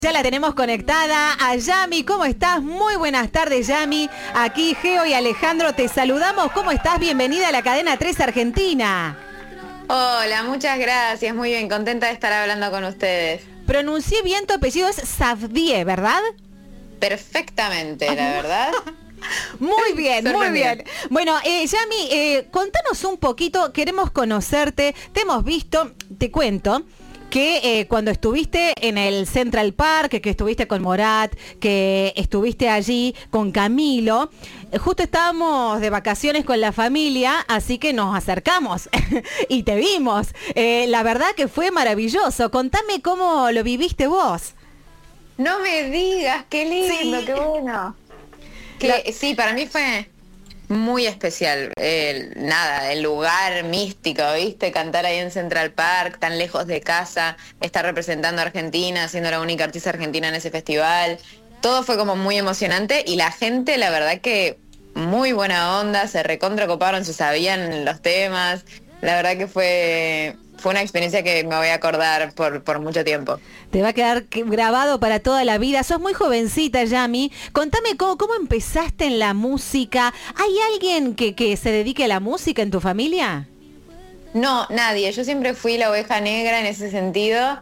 Ya la tenemos conectada a Yami. ¿Cómo estás? Muy buenas tardes, Yami. Aquí Geo y Alejandro te saludamos. ¿Cómo estás? Bienvenida a la Cadena 3 Argentina. Hola, muchas gracias. Muy bien, contenta de estar hablando con ustedes. Pronuncié bien tu apellido, es Safdie, ¿verdad? Perfectamente, la verdad. Muy bien, muy bien. Bueno, Yami, contanos un poquito, queremos conocerte, te hemos visto, te cuento que cuando estuviste en el Central Park, que estuviste con Morat, que estuviste allí con Camilo, justo estábamos de vacaciones con la familia, así que nos acercamos y te vimos. La verdad que fue maravilloso. Contame cómo lo viviste vos. No me digas, qué lindo, sí. Qué bueno. Sí, para mí fue muy especial. El lugar místico, ¿viste? Cantar ahí en Central Park, tan lejos de casa, estar representando a Argentina, siendo la única artista argentina en ese festival. Todo fue como muy emocionante y la gente, la verdad que muy buena onda, se recontra coparon, se sabían los temas. La verdad que fue una experiencia que me voy a acordar por mucho tiempo. Te va a quedar grabado para toda la vida. Sos muy jovencita, Yami. Contame cómo empezaste en la música. ¿Hay alguien que se dedique a la música en tu familia? No, nadie. Yo siempre fui la oveja negra en ese sentido.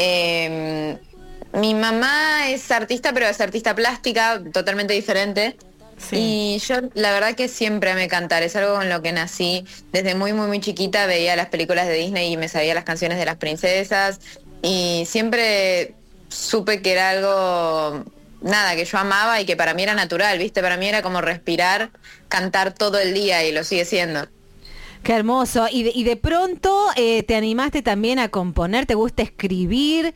Mi mamá es artista, pero es artista plástica, totalmente diferente. Sí. Y yo la verdad que siempre amé cantar, es algo con lo que nací. Desde muy muy muy chiquita veía las películas de Disney y me sabía las canciones de las princesas y siempre supe que era algo, nada, que yo amaba y que para mí era natural, ¿viste? Para mí era como respirar, cantar todo el día y lo sigue siendo. Qué hermoso. Y de pronto te animaste también a componer, ¿te gusta escribir?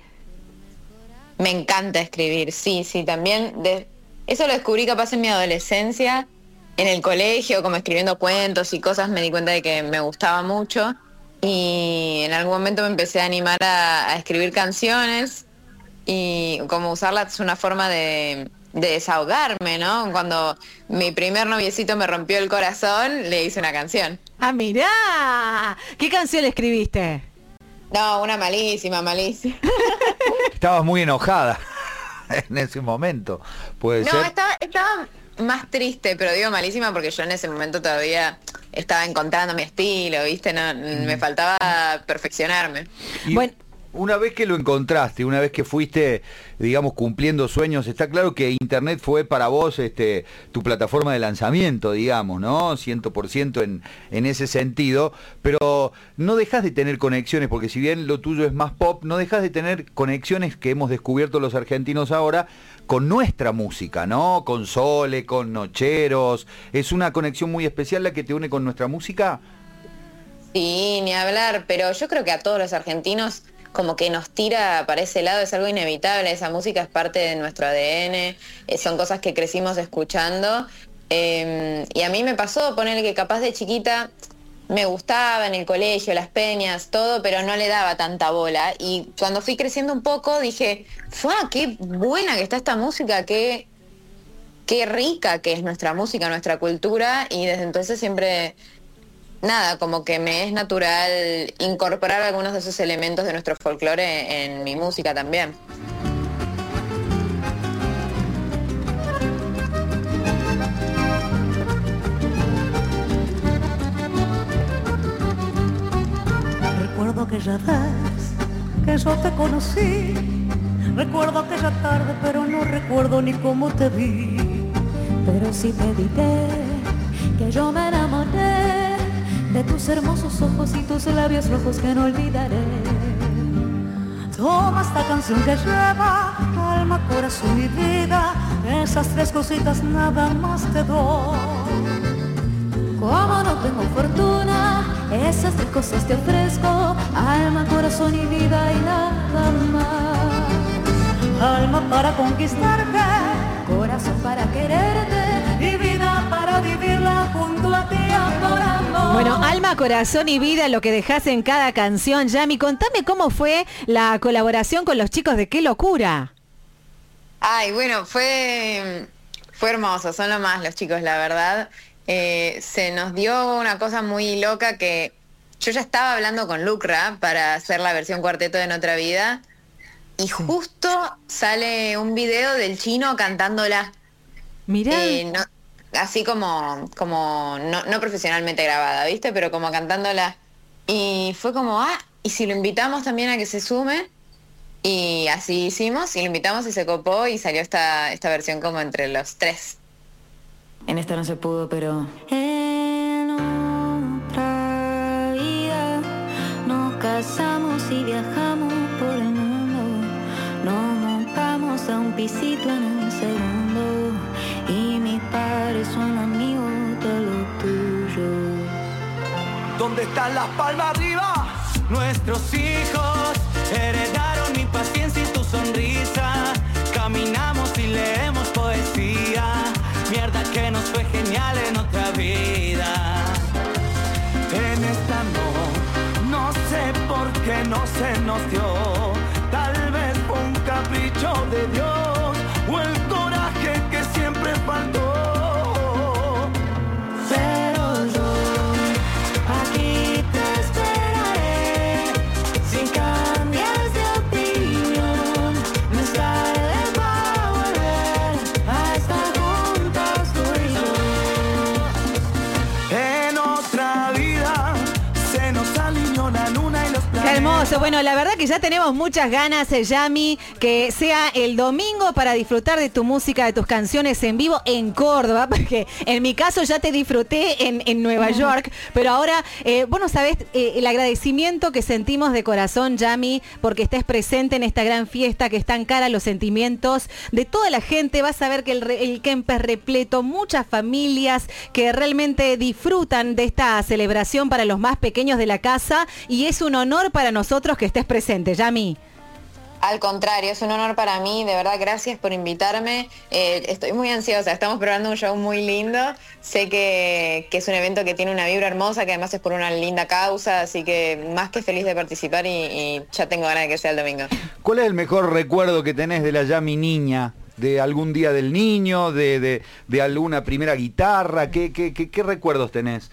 Me encanta escribir, sí, también eso lo descubrí capaz en mi adolescencia, en el colegio, como escribiendo cuentos y cosas, me di cuenta de que me gustaba mucho y en algún momento me empecé a animar a escribir canciones y como usarlas es una forma de desahogarme, ¿no? Cuando mi primer noviecito me rompió el corazón, le hice una canción. ¡Ah, mirá! ¿Qué canción le escribiste? No, una malísima. Estabas muy enojada en ese momento, puede ser. No, estaba más triste, pero digo malísima porque yo en ese momento todavía estaba encontrando mi estilo, ¿viste? No, me faltaba perfeccionarme. Y bueno, una vez que lo encontraste, una vez que fuiste, digamos, cumpliendo sueños, está claro que Internet fue para vos tu plataforma de lanzamiento, digamos, ¿no? 100% en ese sentido, pero no dejas de tener conexiones, porque si bien lo tuyo es más pop, no dejas de tener conexiones que hemos descubierto los argentinos ahora con nuestra música, ¿no? Con Sole, con Nocheros. ¿Es una conexión muy especial la que te une con nuestra música? Sí, ni hablar, pero yo creo que a todos los argentinos como que nos tira para ese lado, es algo inevitable, esa música es parte de nuestro ADN, son cosas que crecimos escuchando, y a mí me pasó ponerle que capaz de chiquita me gustaba en el colegio, las peñas, todo, pero no le daba tanta bola, y cuando fui creciendo un poco dije, ¡fua! ¡Qué buena que está esta música! ¡Qué rica que es nuestra música, nuestra cultura! Y desde entonces siempre, nada, como que me es natural incorporar algunos de esos elementos de nuestro folclore en mi música también. Recuerdo aquella vez que yo te conocí, recuerdo aquella tarde, pero no recuerdo ni cómo te vi. Pero sí te diré que yo me enamoré de tus hermosos ojos y tus labios rojos que no olvidaré. Toma esta canción que lleva alma, corazón y vida, esas tres cositas nada más te doy. Como no tengo fortuna, esas tres cosas te ofrezco, alma, corazón y vida y nada más. Alma para conquistarte, corazón para quererte y vida para vivirla junto a ti adorando. Bueno, alma, corazón y vida, lo que dejás en cada canción. Yami, contame cómo fue la colaboración con los chicos de Qué Locura. Ay, bueno, fue hermoso, son lo más los chicos, la verdad. Se nos dio una cosa muy loca que yo ya estaba hablando con Lucra para hacer la versión cuarteto de En Otra Vida y justo sale un video del Chino cantándola. Mirá. Así como no profesionalmente grabada, ¿viste? Pero como cantándola. Y fue como, y si lo invitamos también a que se sume. Y así hicimos, y lo invitamos y se copó y salió esta versión como entre los tres. En esta no se pudo, pero en otra vida nos casamos y viajamos por el mundo. Nos montamos a un pisito en el segundo y mis padres son amigos de lo tuyo. ¿Dónde están las palmas arriba? Nuestros hijos heredaron mi paciencia y tu sonrisa. Caminamos y leemos poesía. Mierda que nos fue genial en otra vida. En esta no sé por qué no se nos dio. Tal vez fue un capricho de Dios o el coraje que siempre faltó. Pero yo aquí te esperaré. Si cambias de opinión, no es tarde para volver a estar juntos tú y yo. En otra vida se nos alineó la luna y los planetas. Qué hermoso. Bueno, la verdad que ya tenemos muchas ganas, Yami, que sea el domingo para disfrutar de tu música, de tus canciones en vivo en Córdoba, porque en mi caso ya te disfruté en Nueva York, pero ahora, vos no sabés el agradecimiento que sentimos de corazón, Yami, porque estés presente en esta gran fiesta, que están caros los sentimientos de toda la gente. Vas a ver que el Kempe es repleto, muchas familias que realmente disfrutan de esta celebración para los más pequeños de la casa, y es un honor para nosotros que estés presente, Yami. Al contrario, es un honor para mí, de verdad, gracias por invitarme. Estoy muy ansiosa, estamos preparando un show muy lindo. Sé que es un evento que tiene una vibra hermosa, que además es por una linda causa, así que más que feliz de participar y ya tengo ganas de que sea el domingo. ¿Cuál es el mejor recuerdo que tenés de la Yami niña? ¿De algún día del niño? ¿De alguna primera guitarra? ¿Qué recuerdos tenés?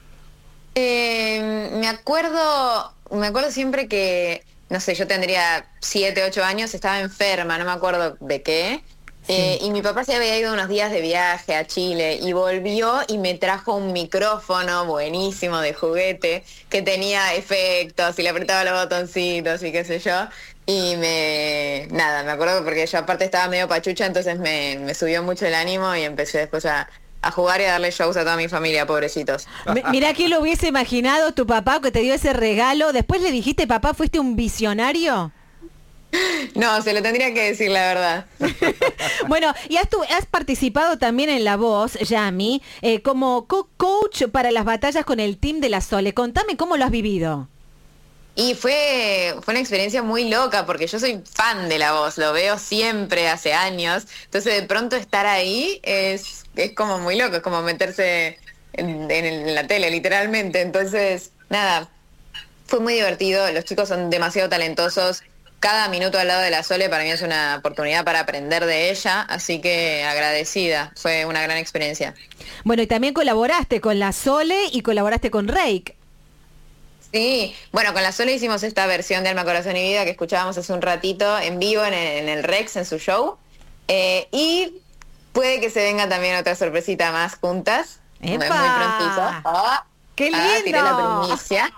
Me acuerdo siempre que, no sé, yo tendría 7, 8 años, estaba enferma, no me acuerdo de qué. Sí. Y mi papá se había ido unos días de viaje a Chile y volvió y me trajo un micrófono buenísimo de juguete que tenía efectos y le apretaba los botoncitos y qué sé yo. Y me acuerdo porque yo aparte estaba medio pachucha, entonces me subió mucho el ánimo y empecé después a jugar y a darle shows a toda mi familia, pobrecitos. Mirá quién lo hubiese imaginado, tu papá que te dio ese regalo. Después le dijiste, papá, ¿fuiste un visionario? No, se lo tendría que decir, la verdad. Bueno, y has participado también en La Voz, Yami, como coach para las batallas con el team de la Sole. Contame cómo lo has vivido. Y fue una experiencia muy loca, porque yo soy fan de La Voz, lo veo siempre, hace años. Entonces, de pronto estar ahí es como muy loco, es como meterse en la tele, literalmente. Entonces, fue muy divertido. Los chicos son demasiado talentosos. Cada minuto al lado de la Sole para mí es una oportunidad para aprender de ella, así que agradecida, fue una gran experiencia. Bueno, y también colaboraste con la Sole y colaboraste con Reik. Sí, bueno, con la Sole hicimos esta versión de Alma, Corazón y Vida que escuchábamos hace un ratito en vivo en el Rex, en su show, y puede que se venga también otra sorpresita más juntas. ¡Epa! Muy prontito. ¡Qué lindo! Tiré la primicia.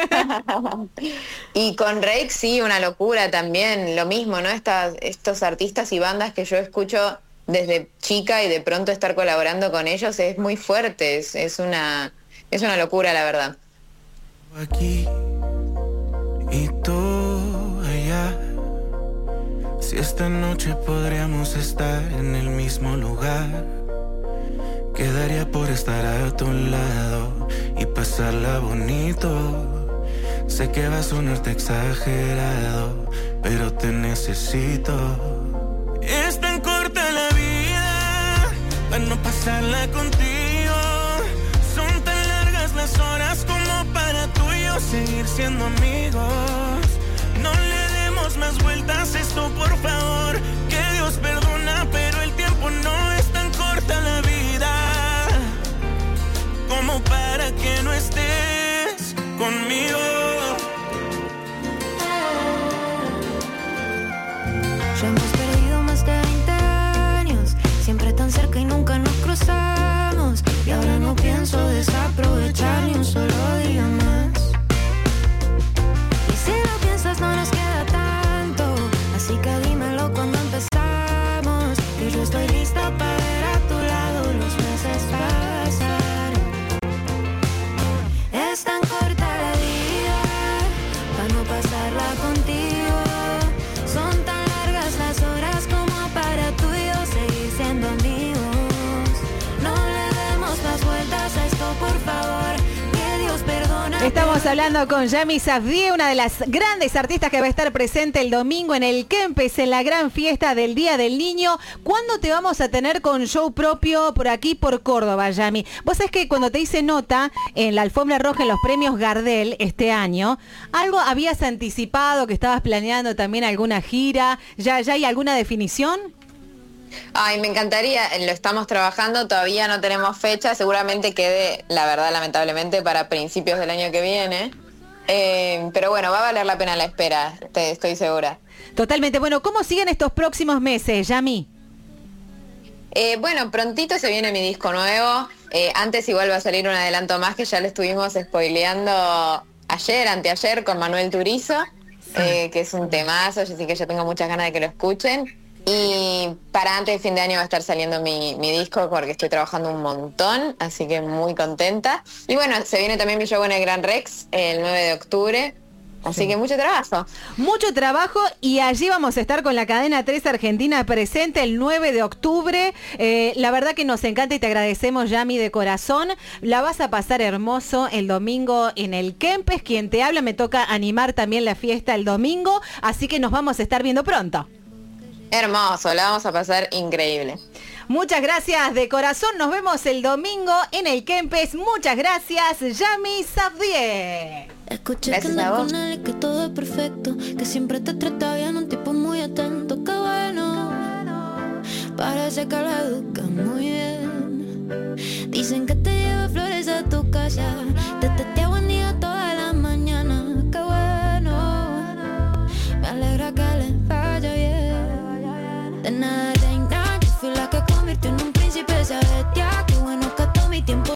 Y con Reik sí, una locura también, lo mismo, ¿no? Estos artistas y bandas que yo escucho desde chica y de pronto estar colaborando con ellos es muy fuerte, es una locura, la verdad. Aquí y tú allá. Si esta noche podríamos estar en el mismo lugar, quedaría por estar a tu lado y pasarla bonito. Sé que va a sonarte exagerado, pero te necesito. Es tan corta la vida para no pasarla contigo. Son tan largas las horas como para tú y yo seguir siendo amigos. No le demos más vueltas a esto, por favor. Que Dios perdona, pero el tiempo no es tan corta la vida como para que no estés conmigo. Estamos hablando con Yami Safdie, una de las grandes artistas que va a estar presente el domingo en el Kempes, en la gran fiesta del Día del Niño. ¿Cuándo te vamos a tener con show propio por aquí, por Córdoba, Yami? Vos sabés que cuando te hice nota en la alfombra roja en los premios Gardel este año, algo habías anticipado, que estabas planeando también alguna gira. ¿Ya hay alguna definición? Ay, me encantaría, lo estamos trabajando, todavía no tenemos fecha, seguramente quede, la verdad, lamentablemente, para principios del año que viene. Pero bueno, va a valer la pena la espera, estoy segura. Totalmente. Bueno, ¿cómo siguen estos próximos meses, Yami? Bueno, prontito se viene mi disco nuevo. Antes igual va a salir un adelanto más que ya lo estuvimos spoileando anteayer, con Manuel Turizo, que es un temazo, así que yo tengo muchas ganas de que lo escuchen. Y para antes de fin de año va a estar saliendo mi disco, porque estoy trabajando un montón, así que muy contenta. Y bueno, se viene también mi show en el Gran Rex el 9 de octubre. Así que mucho trabajo. Mucho trabajo, y allí vamos a estar con la cadena 3 Argentina presente el 9 de octubre. La verdad que nos encanta y te agradecemos, Yami, de corazón. La vas a pasar hermoso el domingo en el Kempes. Quien te habla, me toca animar también la fiesta el domingo, así que nos vamos a estar viendo pronto. Hermoso, la vamos a pasar increíble. Muchas gracias de corazón, nos vemos el domingo en el Kempes. Muchas gracias, Yami Safdie. Escuché que andas con él, que todo es perfecto, que siempre te trata bien, un tipo muy atento, qué bueno. Parece que la educa muy bien. Dicen que te